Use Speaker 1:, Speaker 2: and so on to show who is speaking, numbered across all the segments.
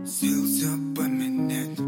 Speaker 1: Сил все поменять.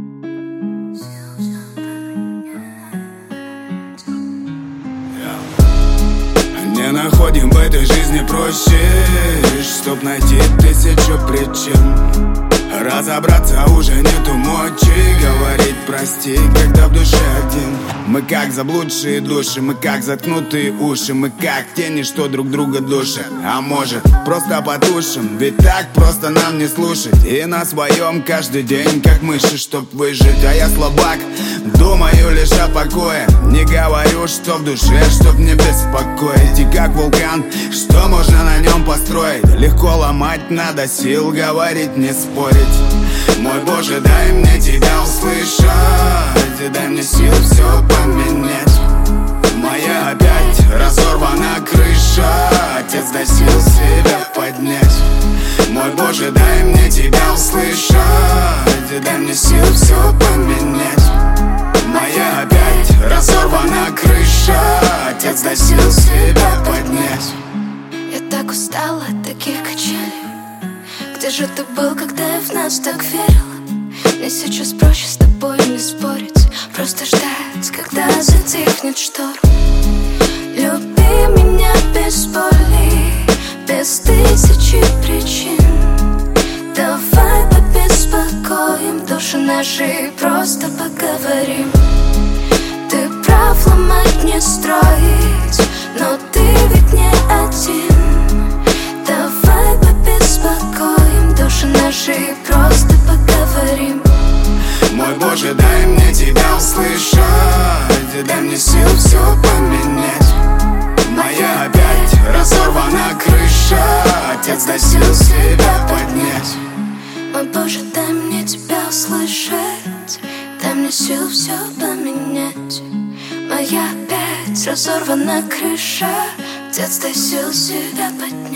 Speaker 1: Не находим в этой жизни проще, чтоб найти тысячу причин. Разобраться уже нету мочи, говорить прости, когда в душе один. Мы как заблудшие души, мы как заткнутые уши, мы как тени, что друг друга душат. А может, просто потушим, ведь так просто нам не слушать. И на своем каждый день, как мыши, чтоб выжить. А я слабак, думаю лишь о покое. Не говорю, что в душе, чтоб не беспокоить. И как вулкан, что можно на нем построить? Легко ломать, надо сил говорить, не спорить. Мой Боже, дай мне тебя услышать, дай мне сил все поменять. Моя опять разорвана крыша, Отец, дай сил себя поднять. Мой Боже, дай мне тебя услышать, дай мне сил все поменять. Моя опять разорвана крыша, Отец, дай сил себя поднять.
Speaker 2: Я так устала от таких качелей. Где же ты был, когда я в нас так верила? Мне сейчас проще с тобой не спорить, просто ждать, когда затихнет шторм. Люби меня без боли, без тысячи причин. Давай побеспокоим души наши, просто поговорим. Ты прав, ломать не строить, но ты ведь не один. Давай побеспокоим души наши, просто поговорим.
Speaker 1: Мой Боже, дай мне тебя услышать, дай мне сил все поменять. Моя опять разорвана крыша, Отец, дай сил себя поднять.
Speaker 2: Мой Боже, дай мне тебя услышать, дай мне сил все поменять. Моя опять разорвана крыша, Отец, дай сил себя поднять.